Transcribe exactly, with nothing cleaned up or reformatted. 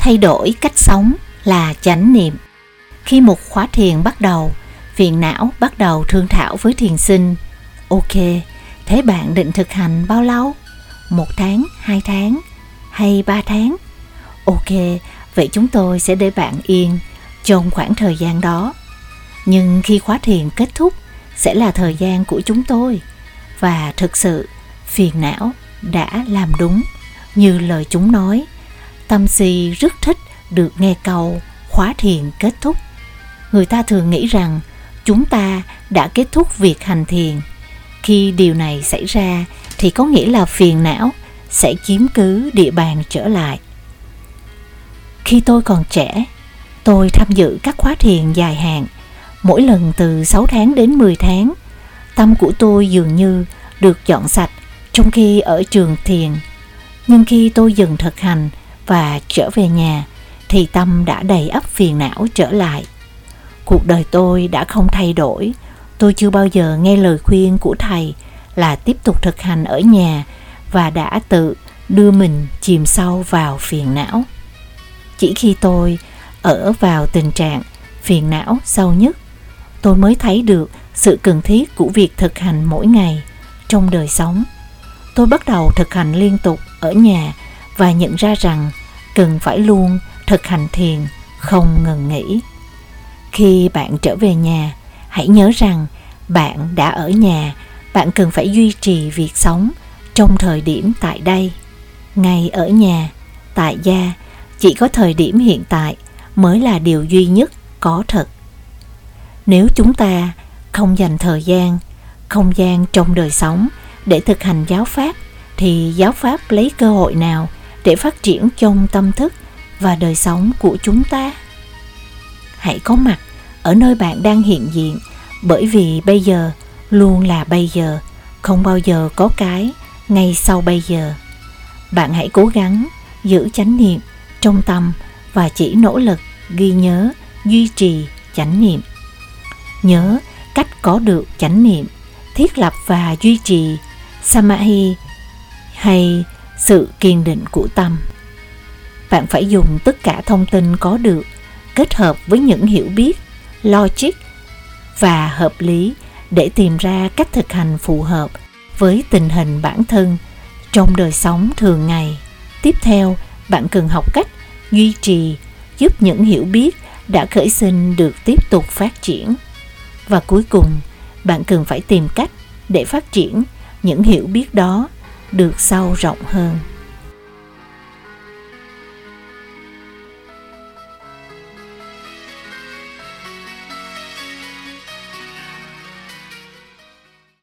Thay đổi cách sống là chánh niệm. Khi một khóa thiền bắt đầu, phiền não bắt đầu thương thảo với thiền sinh. Ok, thế bạn định thực hành bao lâu? Một tháng, hai tháng, hay ba tháng? Ok, vậy chúng tôi sẽ để bạn yên trong khoảng thời gian đó. Nhưng khi khóa thiền kết thúc, sẽ là thời gian của chúng tôi. Và thực sự, phiền não đã làm đúng như lời chúng nói. Tâm si rất thích được nghe câu khóa thiền kết thúc. Người ta thường nghĩ rằng chúng ta đã kết thúc việc hành thiền. Khi điều này xảy ra thì có nghĩa là phiền não sẽ chiếm cứ địa bàn trở lại. Khi tôi còn trẻ, tôi tham dự các khóa thiền dài hạn, mỗi lần từ sáu tháng đến mười tháng. Tâm của tôi dường như được dọn sạch trong khi ở trường thiền. Nhưng khi tôi dừng thực hành và trở về nhà thì tâm đã đầy ắp phiền não trở lại. Cuộc đời tôi đã không thay đổi. Tôi chưa bao giờ nghe lời khuyên của thầy là tiếp tục thực hành ở nhà và đã tự đưa mình chìm sâu vào phiền não. Chỉ khi tôi ở vào tình trạng phiền não sâu nhất, tôi mới thấy được sự cần thiết của việc thực hành mỗi ngày trong đời sống. Tôi bắt đầu thực hành liên tục ở nhà và nhận ra rằng cần phải luôn thực hành thiền không ngừng nghỉ. Khi bạn trở về nhà, hãy nhớ rằng bạn đã ở nhà. Bạn cần phải duy trì việc sống trong thời điểm tại đây. Ngay ở nhà, tại gia, chỉ có thời điểm hiện tại mới là điều duy nhất có thật. Nếu chúng ta không dành thời gian, không gian trong đời sống để thực hành giáo pháp, thì giáo pháp lấy cơ hội nào để phát triển trong tâm thức và đời sống của chúng ta? Hãy có mặt ở nơi bạn đang hiện diện, bởi vì bây giờ luôn là bây giờ, không bao giờ có cái ngay sau bây giờ. Bạn hãy cố gắng giữ chánh niệm trong tâm và chỉ nỗ lực ghi nhớ, duy trì chánh niệm. Nhớ cách có được chánh niệm, thiết lập và duy trì Samadhi hay sự kiên định của tâm. Bạn phải dùng tất cả thông tin có được kết hợp với những hiểu biết, logic và hợp lý để tìm ra cách thực hành phù hợp với tình hình bản thân trong đời sống thường ngày. Tiếp theo, bạn cần học cách duy trì giúp những hiểu biết đã khởi sinh được tiếp tục phát triển. Và cuối cùng, bạn cần phải tìm cách để phát triển những hiểu biết đó được sâu rộng hơn.